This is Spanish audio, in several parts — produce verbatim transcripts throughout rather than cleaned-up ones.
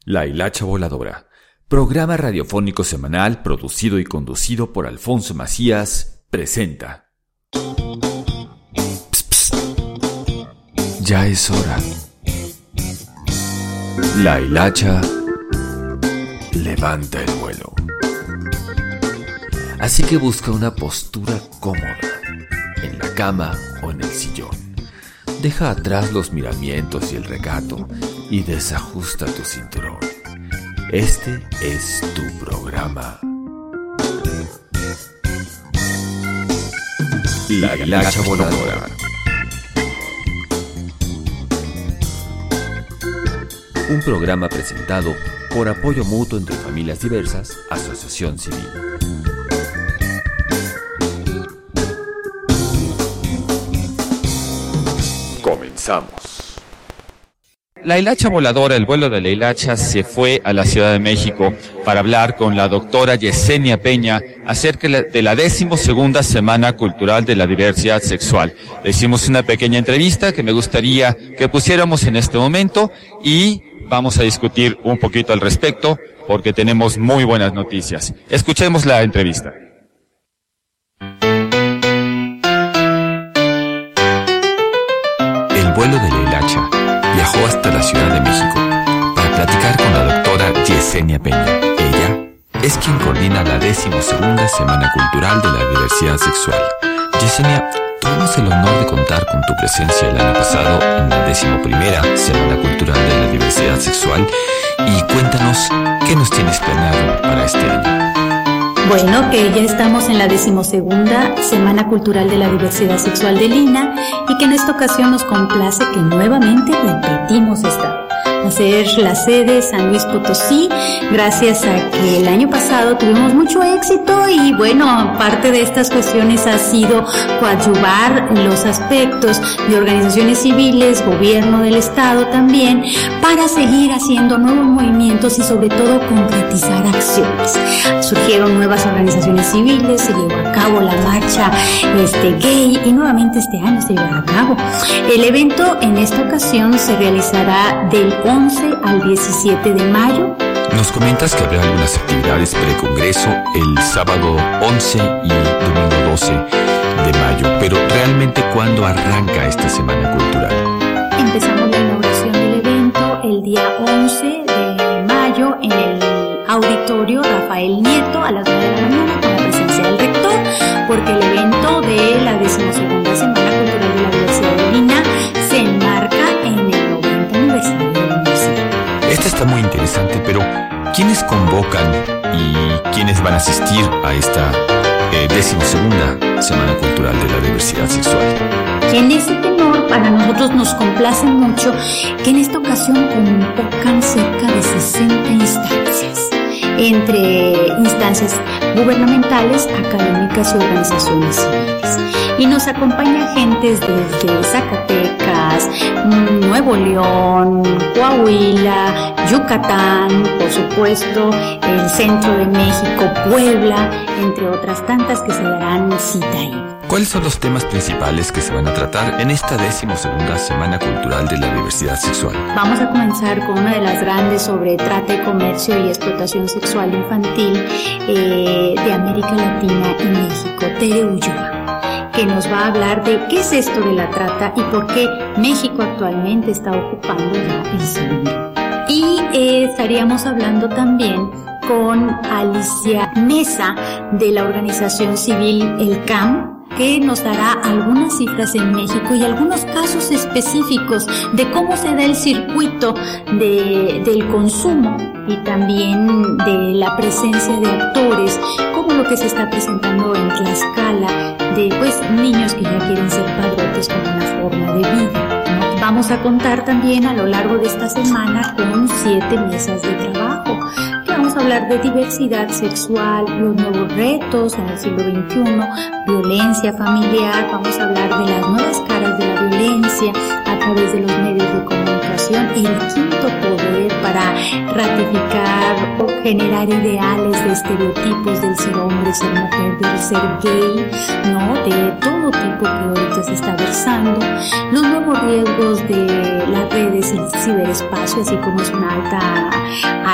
La Hilacha Voladora, programa radiofónico semanal producido y conducido por Alfonso Macías, presenta. Psst, psst. Ya es hora. La Hilacha levanta el vuelo. Así que busca una postura cómoda, en la cama o en el sillón. Deja atrás los miramientos y el recato y desajusta tu cinturón. Este es tu programa. La Hilacha Voladora. Un programa presentado por Apoyo Mutuo entre Familias Diversas, Asociación Civil. Comenzamos. La Hilacha Voladora, el vuelo de la Hilacha, se fue a la Ciudad de México para hablar con la doctora Yesenia Peña acerca de la decimosegunda Semana Cultural de la Diversidad Sexual. Le hicimos una pequeña entrevista que me gustaría que pusiéramos en este momento y vamos a discutir un poquito al respecto porque tenemos muy buenas noticias. Escuchemos la entrevista. El vuelo de la Hilacha viajó hasta la Ciudad de México para platicar con la doctora Yesenia Peña. Ella es quien coordina la decimosegunda Semana Cultural de la Diversidad Sexual. Yesenia, tuvimos el honor de contar con tu presencia el año pasado en la decimoprimera Semana Cultural de la Diversidad Sexual y cuéntanos qué nos tienes planeado para este año. Bueno, que ya estamos en la decimosegunda Semana Cultural de la Diversidad Sexual del I N A y que en esta ocasión nos complace que nuevamente repetimos esta. Va a ser la sede San Luis Potosí, gracias a que el año pasado tuvimos mucho éxito y bueno, parte de estas cuestiones ha sido coadyuvar los aspectos de organizaciones civiles, gobierno del estado también, para seguir haciendo nuevos movimientos y sobre todo concretizar acciones. Surgieron nuevas organizaciones civiles, se llevó a cabo la marcha este, gay y nuevamente este año se llevará a cabo. El evento en esta ocasión se realizará del once al diecisiete de mayo. Nos comentas que habrá algunas actividades pre-congreso el sábado once y domingo doce de mayo, pero realmente ¿cuándo arranca esta Semana Cultural? Empezamos la inauguración del evento el día once de mayo en el auditorio Rafael Nieto a las nueve de la mañana con la presencia del rector, porque el evento de la decimosegunda Semana Cultural de la Diversidad del I N A se enmarca en el noventa aniversario de la universidad. Esta está muy interesante, pero ¿quiénes convocan y quiénes van a asistir a esta eh, decimosegunda Semana Cultural de la Diversidad Sexual? En ese tenor, para nosotros nos complace mucho que en esta ocasión convocan cerca de sesenta instancias, entre instancias gubernamentales, académicas y organizaciones civiles. Y nos acompaña gentes desde Zacatecas, Nuevo León, Coahuila, Yucatán, por supuesto, el centro de México, Puebla, entre otras tantas que se darán cita ahí. ¿Cuáles son los temas principales que se van a tratar en esta decimosegunda Semana Cultural de la Diversidad Sexual? Vamos a comenzar con una de las grandes sobre trata y comercio y explotación sexual infantil eh, de América Latina y México, Tere Ulloa, que nos va a hablar de qué es esto de la trata y por qué México actualmente está ocupando ya el segundo. Y eh, estaríamos hablando también con Alicia Mesa de la organización civil El C A M, que nos dará algunas cifras en México y algunos casos específicos de cómo se da el circuito de, del consumo y también de la presencia de actores, como lo que se está presentando en Tlaxcala, de pues niños que ya quieren ser padrotes como una forma de vida, ¿no? Vamos a contar también a lo largo de esta semana con siete mesas de trabajo. Vamos a hablar de diversidad sexual, los nuevos retos en el siglo veintiuno, violencia familiar, vamos a hablar de las nuevas caras de la violencia a través de los medios de comunicación y el quinto poder para ratificar o generar ideales de estereotipos del ser hombre, ser mujer, del ser gay, ¿no? De todo tipo que ahorita se está versando, los nuevos riesgos de las redes y el ciberespacio, así como es una alta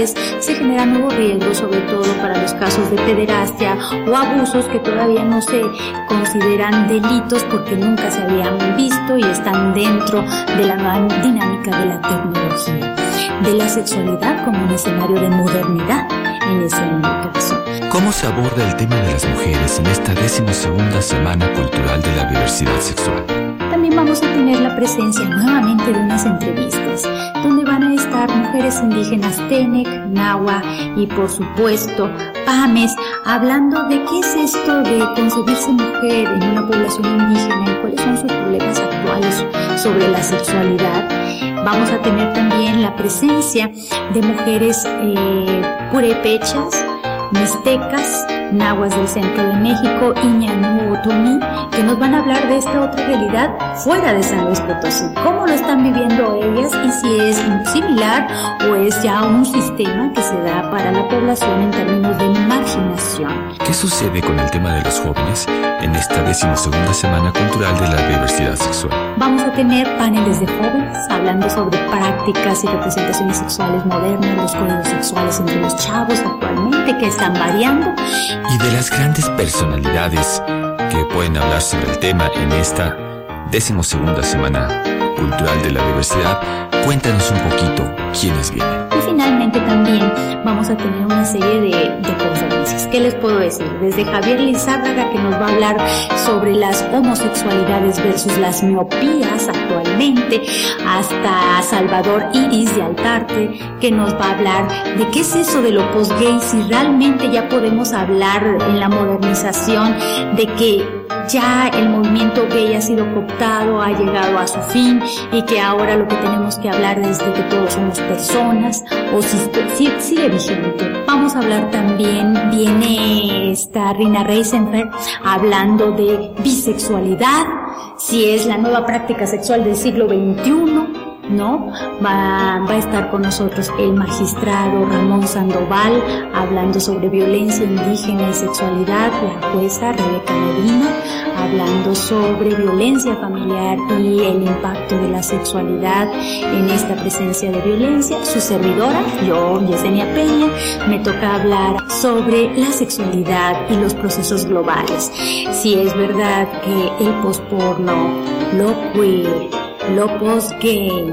sexuales, se generan nuevos riesgos, sobre todo para los casos de pederastia o abusos que todavía no se consideran delitos porque nunca se habían visto y están dentro de la nueva dinámica de la tecnología, de la sexualidad como un escenario de modernidad en ese caso. ¿Cómo se aborda el tema de las mujeres en esta decimosegunda Semana Cultural de la Diversidad Sexual? También vamos a tener la presencia nuevamente de unas entrevistas donde van a estar mujeres indígenas Tenec, Nahua y por supuesto Pames, hablando de qué es esto de concebirse mujer en una población indígena y cuáles son sus problemas actuales sobre la sexualidad. Vamos a tener también la presencia de mujeres eh, purépechas, mixtecas, nahuas del centro de México y ñanú otomí, que nos van a hablar de esta otra realidad fuera de San Luis Potosí, cómo lo están viviendo ellas y si es similar o es ya un sistema que se da para la población en términos de marginación. ¿Qué sucede con el tema de los jóvenes en esta decimosegunda Semana Cultural de la Diversidad Sexual? Vamos a tener paneles de jóvenes hablando sobre prácticas y representaciones sexuales modernas, los códigos sexuales entre los chavos actualmente que están variando. Y de las grandes personalidades que pueden hablar sobre el tema en esta decimosegunda Semana Cultural de la Diversidad, cuéntanos un poquito quiénes vienen. Y finalmente también vamos a tener una serie de, de conferencias. ¿Qué les puedo decir? Desde Javier Lizárraga, que nos va a hablar sobre las homosexualidades versus las miopías actualmente, hasta Salvador Iris de Altarte, que nos va a hablar de qué es eso de lo post-gay, si realmente ya podemos hablar en la modernización de que ya el movimiento gay ha sido cooptado, ha llegado a su fin y que ahora lo que tenemos que hablar es de que todos somos personas o si, si sigue vigente. Vamos a hablar también, viene esta Rina Reisenberg hablando de bisexualidad, si es la nueva práctica sexual del siglo veintiuno, ¿no? Va, va a estar con nosotros el magistrado Ramón Sandoval hablando sobre violencia indígena y sexualidad, la jueza Rebeca Medina hablando sobre violencia familiar y el impacto de la sexualidad en esta presencia de violencia. Su servidora, yo, Yesenia Peña, me toca hablar sobre la sexualidad y los procesos globales. Si es verdad que el posporno, lo queer, lo post-gay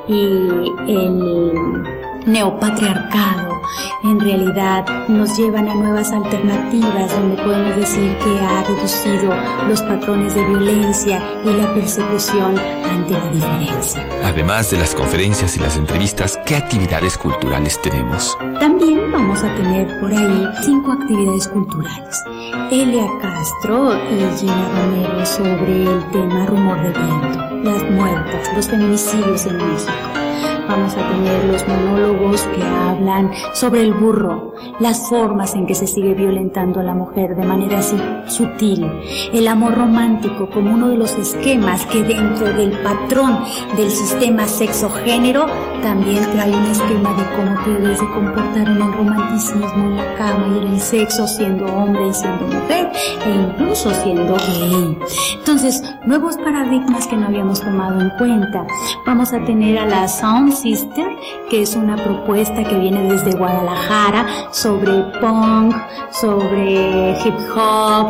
y el neopatriarcado en realidad nos llevan a nuevas alternativas donde podemos decir que ha reducido los patrones de violencia y la persecución ante la diferencia. Además de las conferencias y las entrevistas, ¿qué actividades culturales tenemos? También vamos a tener por ahí cinco actividades culturales. Elia Castro y Gina Romero sobre el tema rumor de viento, las muertas, los feminicidios en México. Vamos a tener los monólogos que hablan sobre el burro, las formas en que se sigue violentando a la mujer de manera así sutil, el amor romántico como uno de los esquemas que dentro del patrón del sistema sexo-género también trae un esquema de cómo te debes de comportar en el romanticismo, en la cama y en el sexo, siendo hombre y siendo mujer e incluso siendo gay. Entonces, nuevos paradigmas que no habíamos tomado en cuenta. Vamos a tener a la Sound Sister, que es una propuesta que viene desde Guadalajara sobre punk, sobre hip hop,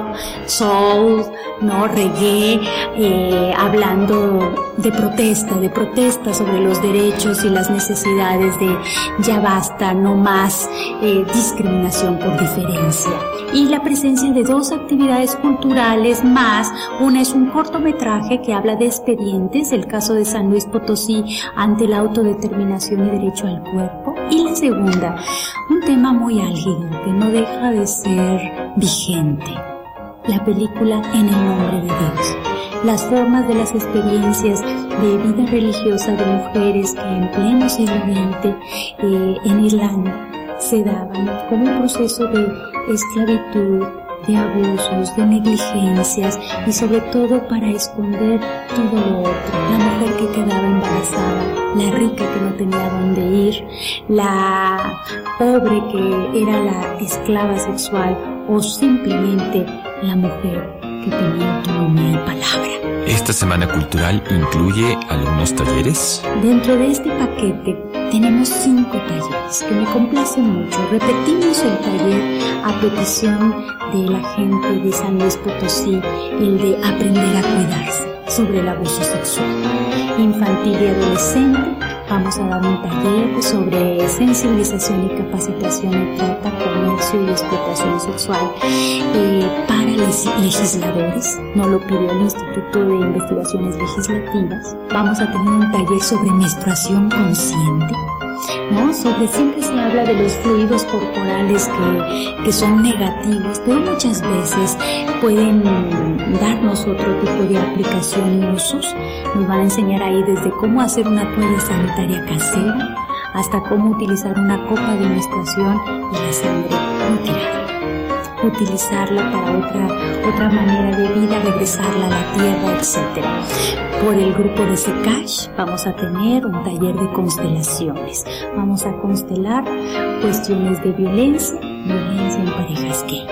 soul, no reggae, eh, hablando de protesta, de protesta sobre los derechos y las necesidades de ya basta, no más eh, discriminación por diferencia. Y la presencia de dos actividades culturales más, una es un cortometraje que habla de expedientes, el caso de San Luis Potosí ante la autodeterminación y derecho al cuerpo, y la segunda, un tema muy álgido que no deja de ser vigente, la película En el nombre de Dios, las formas de las experiencias de vida religiosa de mujeres que en pleno siglo veinte eh, en Irlanda se daban como un proceso de esclavitud, de abusos, de negligencias y sobre todo para esconder todo lo otro. La mujer que quedaba embarazada, la rica que no tenía dónde ir, la pobre que era la esclava sexual o simplemente la mujer que tenía autonomía y palabra. ¿Esta semana cultural incluye algunos talleres? Dentro de este paquete tenemos cinco talleres que me complacen mucho. Repetimos el taller a petición de la gente de San Luis Potosí, el de aprender a cuidarse sobre el abuso sexual. Infantil y adolescente, vamos a dar un taller sobre sensibilización y capacitación en trata, comercio y explotación sexual eh, para les- legisladores. No lo pidió el Instituto de Investigaciones Legislativas. Vamos a tener un taller sobre menstruación consciente, ¿no? Sobre, siempre se habla de los fluidos corporales que, que son negativos, pero muchas veces pueden darnos otro tipo de aplicación y usos. Nos van a enseñar ahí desde cómo hacer una toalla sanitaria casera hasta cómo utilizar una copa de menstruación y la sangre no tirarla, utilizarla para otra, otra manera de vida, regresarla a la tierra, etcétera. Por el grupo de SECASH vamos a tener un taller de constelaciones. Vamos a constelar cuestiones de violencia, violencia en parejas gay.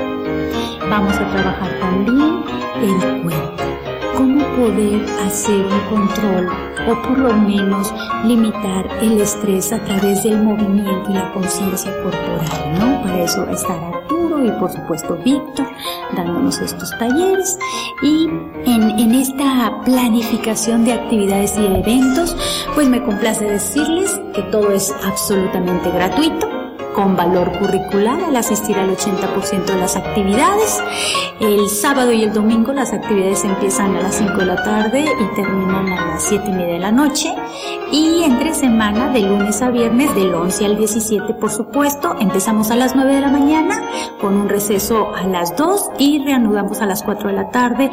Vamos a trabajar también el cuerpo. Cómo poder hacer un control o por lo menos limitar el estrés a través del movimiento y la conciencia corporal, ¿no? Para eso estar Arturo y por supuesto Víctor dándonos estos talleres. Y en, en esta planificación de actividades y eventos, pues me complace decirles que todo es absolutamente gratuito, con valor curricular al asistir al ochenta por ciento de las actividades. El sábado y el domingo las actividades empiezan a las cinco de la tarde y terminan a las siete y media de la noche. Y entre semana, de lunes a viernes, del once al diecisiete, por supuesto, empezamos a las nueve de la mañana con un receso a las dos y reanudamos a las cuatro de la tarde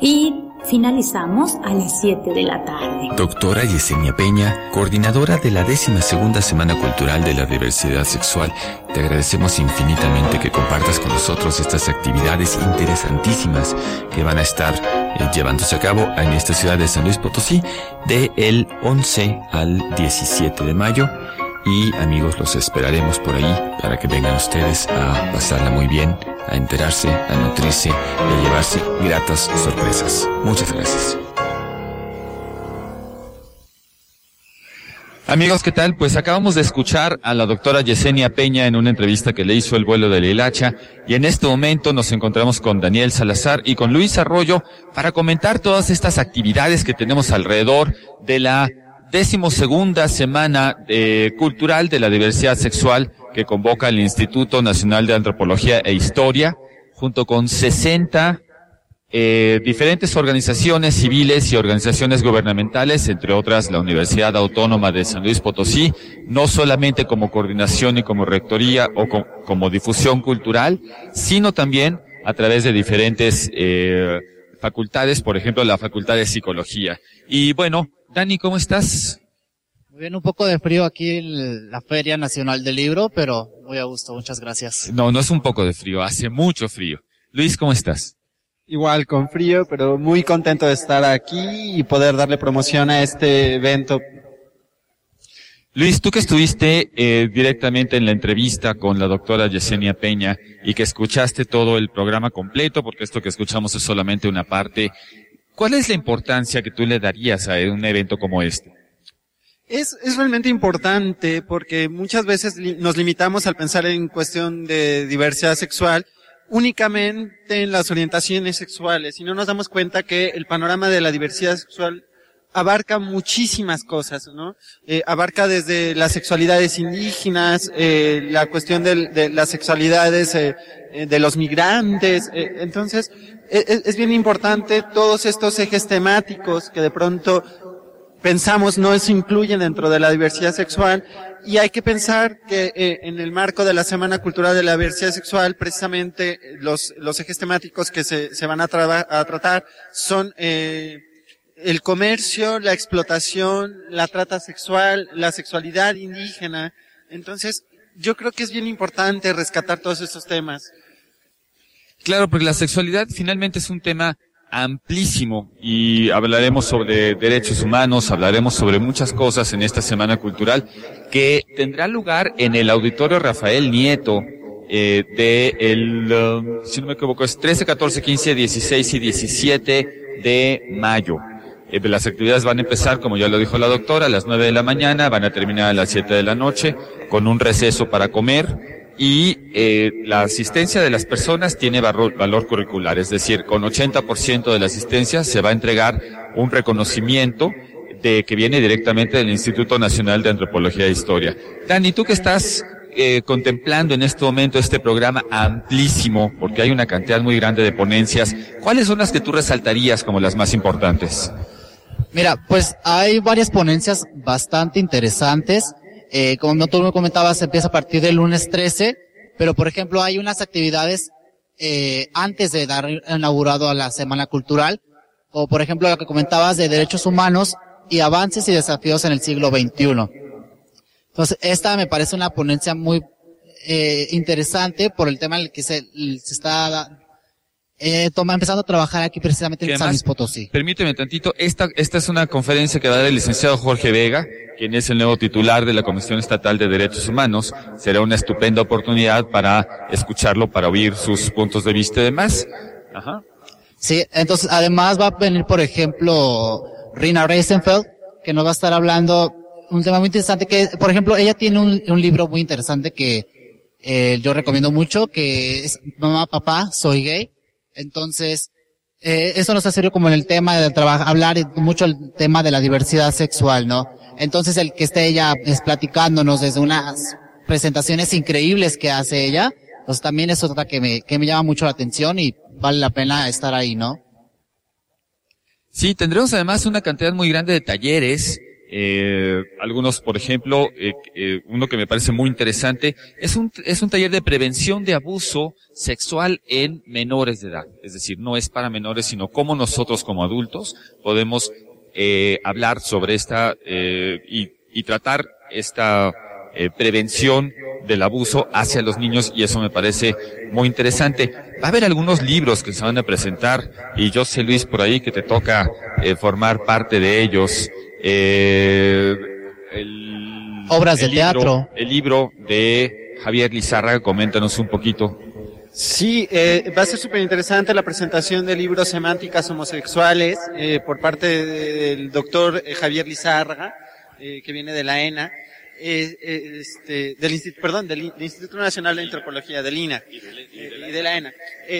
y finalizamos a las siete de la tarde. Doctora Yesenia Peña, coordinadora de la décima segunda Semana Cultural de la Diversidad Sexual, te agradecemos infinitamente que compartas con nosotros estas actividades interesantísimas que van a estar eh, llevándose a cabo en esta ciudad de San Luis Potosí del once al diecisiete de mayo. Y amigos, los esperaremos por ahí para que vengan ustedes a pasarla muy bien, a enterarse, a nutrirse y a llevarse gratas sorpresas. Muchas gracias. Amigos, ¿qué tal? Pues acabamos de escuchar a la doctora Yesenia Peña en una entrevista que le hizo El Vuelo de la Hilacha, y en este momento nos encontramos con Daniel Salazar y con Luis Arroyo para comentar todas estas actividades que tenemos alrededor de la decimosegunda Semana eh, Cultural de la Diversidad Sexual que convoca el Instituto Nacional de Antropología e Historia, junto con sesenta eh, diferentes organizaciones civiles y organizaciones gubernamentales, entre otras la Universidad Autónoma de San Luis Potosí, no solamente como coordinación y como rectoría o com- como difusión cultural, sino también a través de diferentes eh, facultades, por ejemplo la Facultad de Psicología. Y bueno, Dani, ¿cómo estás? Muy bien, un poco de frío aquí en la Feria Nacional del Libro, pero muy a gusto, muchas gracias. No, no es un poco de frío, hace mucho frío. Luis, ¿cómo estás? Igual, con frío, pero muy contento de estar aquí y poder darle promoción a este evento. Luis, tú que estuviste eh, directamente en la entrevista con la doctora Yesenia Peña y que escuchaste todo el programa completo, porque esto que escuchamos es solamente una parte, ¿cuál es la importancia que tú le darías a un evento como este? Es, es realmente importante porque muchas veces li- nos limitamos al pensar en cuestión de diversidad sexual únicamente en las orientaciones sexuales y no nos damos cuenta que el panorama de la diversidad sexual abarca muchísimas cosas, ¿no? Eh, abarca desde las sexualidades indígenas, eh, la cuestión de, de las sexualidades eh, de los migrantes, eh, entonces es, es bien importante todos estos ejes temáticos que de pronto pensamos no se incluyen dentro de la diversidad sexual y hay que pensar que eh, en el marco de la Semana Cultural de la Diversidad Sexual precisamente los los ejes temáticos que se se van a, traba, a tratar son eh, el comercio, la explotación, la trata sexual, la sexualidad indígena. Entonces, yo creo que es bien importante rescatar todos estos temas. Claro, porque la sexualidad finalmente es un tema amplísimo y hablaremos sobre derechos humanos, hablaremos sobre muchas cosas en esta Semana Cultural que tendrá lugar en el Auditorio Rafael Nieto eh, de el, uh, si no me equivoco, es trece, catorce, quince, dieciséis y diecisiete de mayo. Eh, las actividades van a empezar, como ya lo dijo la doctora, a las nueve de la mañana, van a terminar a las siete de la noche, con un receso para comer, y eh, la asistencia de las personas tiene valor, valor curricular, es decir, con ochenta por ciento de la asistencia se va a entregar un reconocimiento de que viene directamente del Instituto Nacional de Antropología e Historia. Dani, tú que estás eh, contemplando en este momento este programa amplísimo, porque hay una cantidad muy grande de ponencias, ¿cuáles son las que tú resaltarías como las más importantes? Mira, pues hay varias ponencias bastante interesantes. Eh, como tú me comentabas, empieza a partir del lunes trece, pero por ejemplo hay unas actividades eh, antes de dar inaugurado a la Semana Cultural, o por ejemplo lo que comentabas de derechos humanos y avances y desafíos en el siglo veintiuno. Entonces, esta me parece una ponencia muy eh, interesante por el tema en el que se, se está eh, toma, empezando a trabajar aquí precisamente en San Luis Potosí. Permíteme tantito, esta, esta es una conferencia que va a dar el licenciado Jorge Vega, quien es el nuevo titular de la Comisión Estatal de Derechos Humanos. Será una estupenda oportunidad para escucharlo, para oír sus puntos de vista y demás. Ajá. Sí, entonces además va a venir, por ejemplo, Rina Reisenfeld, que nos va a estar hablando un tema muy interesante que, por ejemplo, ella tiene un, un libro muy interesante que eh, yo recomiendo mucho, que es Mamá, Papá, Soy Gay. Entonces, eh, eso nos hace como en el tema de trabajar, hablar mucho el tema de la diversidad sexual, ¿no? Entonces, el que esté ella es platicándonos desde unas presentaciones increíbles que hace ella, pues también es otra que me, que me llama mucho la atención y vale la pena estar ahí, ¿no? Sí, tendremos además una cantidad muy grande de talleres, eh, algunos, por ejemplo, eh, eh, uno que me parece muy interesante, es un, es un taller de prevención de abuso sexual en menores de edad. Es decir, no es para menores, sino cómo nosotros como adultos podemos eh, hablar sobre esta, eh, y, y tratar esta eh, prevención del abuso hacia los niños, y eso me parece muy interesante. Va a haber algunos libros que se van a presentar, y yo sé, Luis, por ahí que te toca eh, formar parte de ellos. Eh, el, Obras el de libro, teatro. El libro de Javier Lizárraga, coméntanos un poquito. Sí, eh, va a ser súper interesante la presentación del libro Semánticas Homosexuales eh, por parte del doctor Javier Lizárraga, eh, que viene de la ENA. Eh, eh, este, del Instituto, perdón, del, del Instituto Nacional de Antropología, del I N A, y de, y de, la, y de la ENA.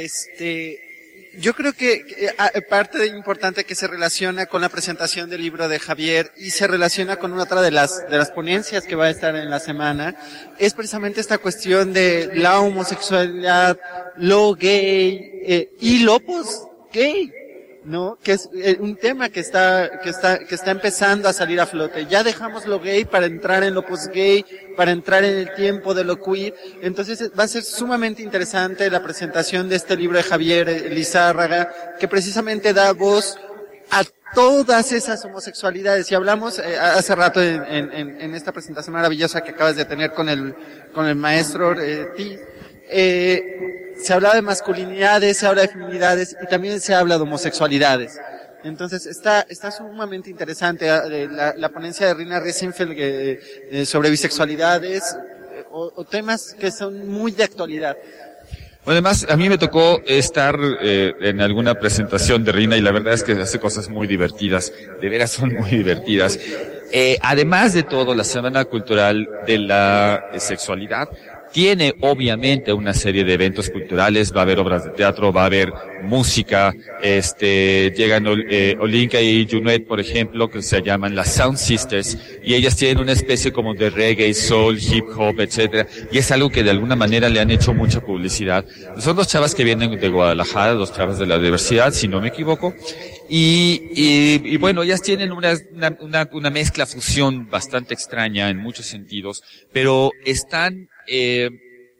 Este, yo creo que, que a, parte de importante que se relaciona con la presentación del libro de Javier y se relaciona con una otra de las, de las ponencias que va a estar en la semana, es precisamente esta cuestión de la homosexualidad, lo gay, eh, y lo post-gay. ¿No? Que es un tema que está, que está, que está empezando a salir a flote. Ya dejamos lo gay para entrar en lo post-gay, para entrar en el tiempo de lo queer. Entonces va a ser sumamente interesante la presentación de este libro de Javier Lizárraga, que precisamente da voz a todas esas homosexualidades. Y hablamos eh, hace rato en, en, en esta presentación maravillosa que acabas de tener con el, con el maestro eh, T. Eh, se habla de masculinidades, se habla de feminidades y también se habla de homosexualidades. Entonces está está sumamente interesante eh, la, la ponencia de Rina Reisenfeld eh, eh, sobre bisexualidades eh, o, o temas que son muy de actualidad. Bueno, además, a mí me tocó estar eh, en alguna presentación de Rina y la verdad es que hace cosas muy divertidas, de veras son muy divertidas. Eh, además de todo, la Semana Cultural de la eh, Sexualidad tiene obviamente una serie de eventos culturales, va a haber obras de teatro, va a haber música, este, llegan eh, Olinka y Junet, por ejemplo, que se llaman las Sound Sisters, y ellas tienen una especie como de reggae, soul, hip hop, etcétera, y es algo que de alguna manera le han hecho mucha publicidad. Son dos chavas que vienen de Guadalajara, dos chavas de la diversidad, si no me equivoco, y, y, y bueno, ellas tienen una, una, una, una mezcla, fusión bastante extraña en muchos sentidos, pero están Eh,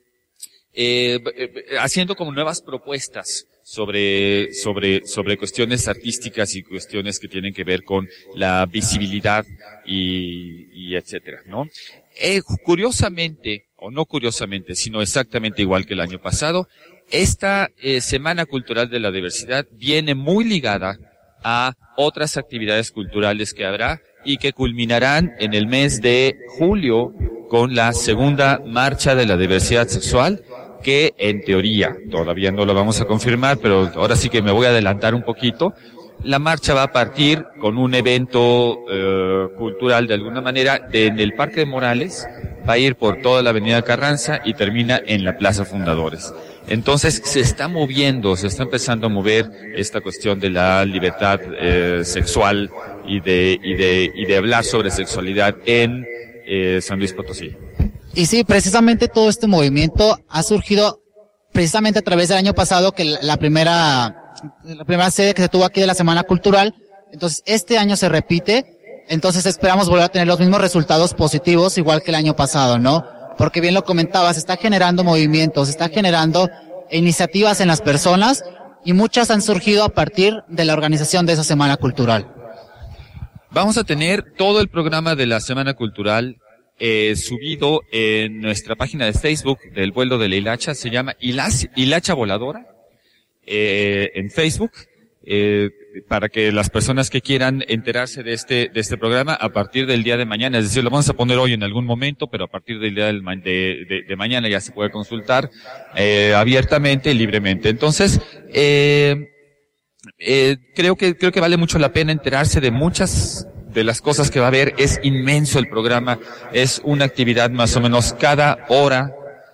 eh, eh, haciendo como nuevas propuestas sobre, sobre, sobre cuestiones artísticas y cuestiones que tienen que ver con la visibilidad y, y etcétera, ¿no? Eh, curiosamente, o no curiosamente, sino exactamente igual que el año pasado, esta eh, Semana Cultural de la Diversidad viene muy ligada a otras actividades culturales que habrá y que culminarán en el mes de julio con la segunda marcha de la diversidad sexual, que en teoría, todavía no lo vamos a confirmar, pero ahora sí que me voy a adelantar un poquito, La marcha va a partir con un evento eh, cultural de alguna manera de, en el Parque de Morales, va a ir por toda la Avenida Carranza y termina en la Plaza Fundadores. Entonces se está moviendo, se está empezando a mover esta cuestión de la libertad eh, sexual y de y de y de hablar sobre sexualidad en eh, San Luis Potosí. Y sí, precisamente todo este movimiento ha surgido precisamente a través del año pasado, que la primera la primera sede que se tuvo aquí de la Semana Cultural. Entonces este año se repite, entonces esperamos volver a tener los mismos resultados positivos igual que el año pasado, ¿no? Porque bien lo comentabas, se está generando movimientos, se está generando iniciativas en las personas y muchas han surgido a partir de la organización de esa Semana Cultural. Vamos a tener todo el programa de la Semana Cultural eh, subido en nuestra página de Facebook del vuelo de la hilacha, se llama Hilacha, Hilacha Voladora, eh, en Facebook. Eh, para que las personas que quieran enterarse de este de este programa a partir del día de mañana, es decir, lo vamos a poner hoy en algún momento, pero a partir del día del ma- de, de, de mañana ya se puede consultar eh, abiertamente y libremente. Entonces, eh, eh, creo que creo que vale mucho la pena enterarse de muchas de las cosas que va a haber. Es inmenso el programa, es una actividad más o menos cada hora,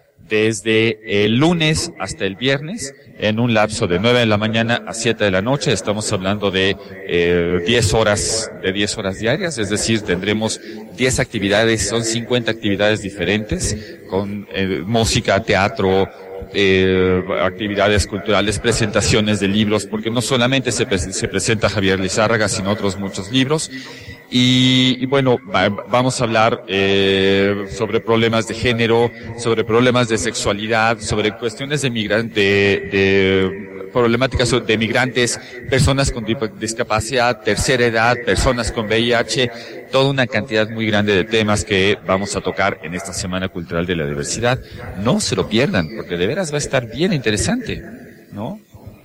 desde el lunes hasta el viernes, en un lapso de nueve de la mañana a siete de la noche. Estamos hablando de eh, diez horas, de diez horas diarias, es decir, tendremos diez actividades, son cincuenta actividades diferentes, con eh, música, teatro, eh, actividades culturales, presentaciones de libros, porque no solamente se, se presenta Javier Lizárraga, sino otros muchos libros. Y, y bueno, va, vamos a hablar eh, sobre problemas de género, sobre problemas de sexualidad, sobre cuestiones de migrantes, de, de problemáticas de migrantes, personas con discapacidad, tercera edad, personas con V I H, toda una cantidad muy grande de temas que vamos a tocar en esta Semana Cultural de la Diversidad. No se lo pierdan, porque de veras va a estar bien interesante, ¿no?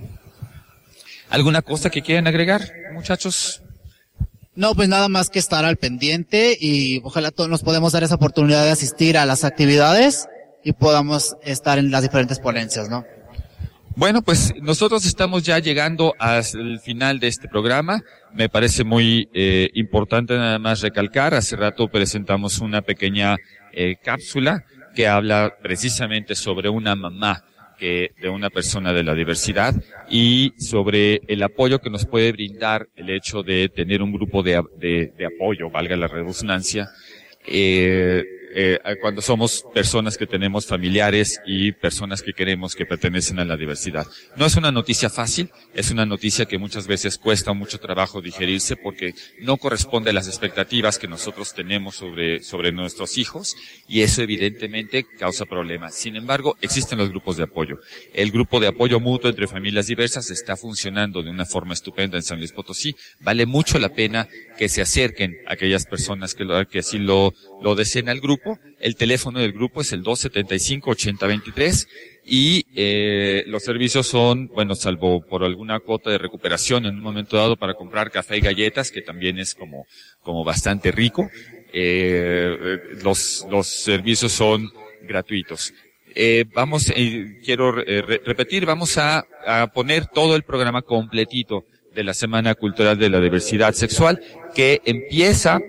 ¿Alguna cosa que quieran agregar, muchachos? No, pues nada más que estar al pendiente y ojalá todos nos podamos dar esa oportunidad de asistir a las actividades y podamos estar en las diferentes ponencias, ¿no? Bueno, pues nosotros estamos ya llegando al final de este programa. Me parece muy eh, importante nada más recalcar, hace rato presentamos una pequeña eh, cápsula que habla precisamente sobre una mamá que de una persona de la diversidad y sobre el apoyo que nos puede brindar el hecho de tener un grupo de, de, de apoyo, valga la redundancia, eh, eh, cuando somos personas que tenemos familiares y personas que queremos que pertenecen a la diversidad. No es una noticia fácil, es una noticia que muchas veces cuesta mucho trabajo digerirse porque no corresponde a las expectativas que nosotros tenemos sobre, sobre nuestros hijos y eso evidentemente causa problemas. Sin embargo, existen los grupos de apoyo. El grupo de apoyo mutuo entre familias diversas está funcionando de una forma estupenda en San Luis Potosí. Vale mucho la pena que se acerquen a aquellas personas que, lo, que así lo, lo deseen al grupo. El teléfono del grupo es el dos setenta y cinco, ochenta veintitrés y eh, los servicios son, bueno, salvo por alguna cuota de recuperación en un momento dado para comprar café y galletas, que también es como como bastante rico, eh, los los servicios son gratuitos. Eh, vamos, eh, quiero eh, re- repetir, vamos a, a poner todo el programa completito de la Semana Cultural de la Diversidad Sexual, que empieza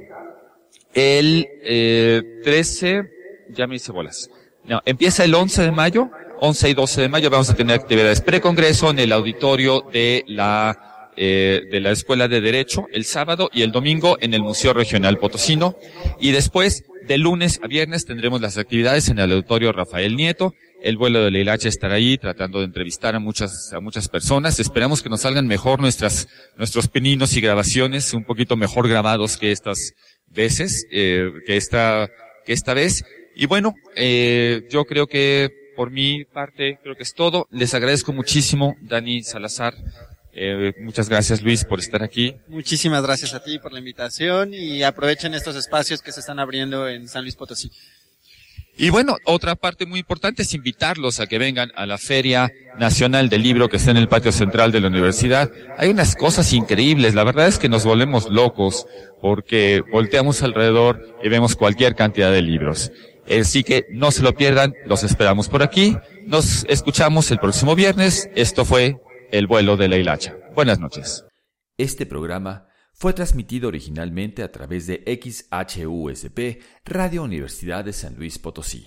el eh, trece, ya me hice bolas. No, empieza el once de mayo, once y doce de mayo vamos a tener actividades precongreso en el auditorio de la eh, de la Escuela de Derecho el sábado y el domingo en el Museo Regional Potosino y después de lunes a viernes tendremos las actividades en el auditorio Rafael Nieto. El vuelo de la hilacha estará ahí tratando de entrevistar a muchas a muchas personas. Esperamos que nos salgan mejor nuestras nuestros pininos y grabaciones, un poquito mejor grabados que estas veces, eh, que esta, que esta vez. Y bueno, eh, yo creo que por mi parte, creo que es todo. Les agradezco muchísimo, Dani Salazar. Eh, muchas gracias, Luis, por estar aquí. Muchísimas gracias a ti por la invitación y aprovechen estos espacios que se están abriendo en San Luis Potosí. Y bueno, otra parte muy importante es invitarlos a que vengan a la Feria Nacional del Libro que está en el patio central de la universidad. Hay unas cosas increíbles, la verdad es que nos volvemos locos porque volteamos alrededor y vemos cualquier cantidad de libros. Así que no se lo pierdan, los esperamos por aquí. Nos escuchamos el próximo viernes. Esto fue El Vuelo de la Hilacha. Buenas noches. Este programa fue transmitido originalmente a través de X H U S P, Radio Universidad de San Luis Potosí.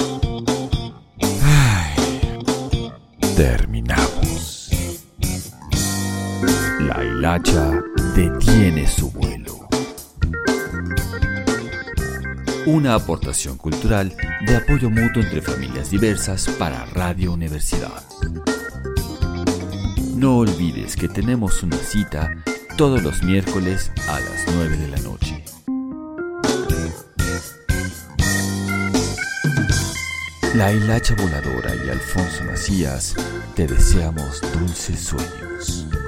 Ay, terminamos. La hilacha detiene su vuelo. Una aportación cultural de apoyo mutuo entre familias diversas para Radio Universidad. No olvides que tenemos una cita todos los miércoles a las nueve de la noche. La hilacha voladora y Alfonso Macías te deseamos dulces sueños.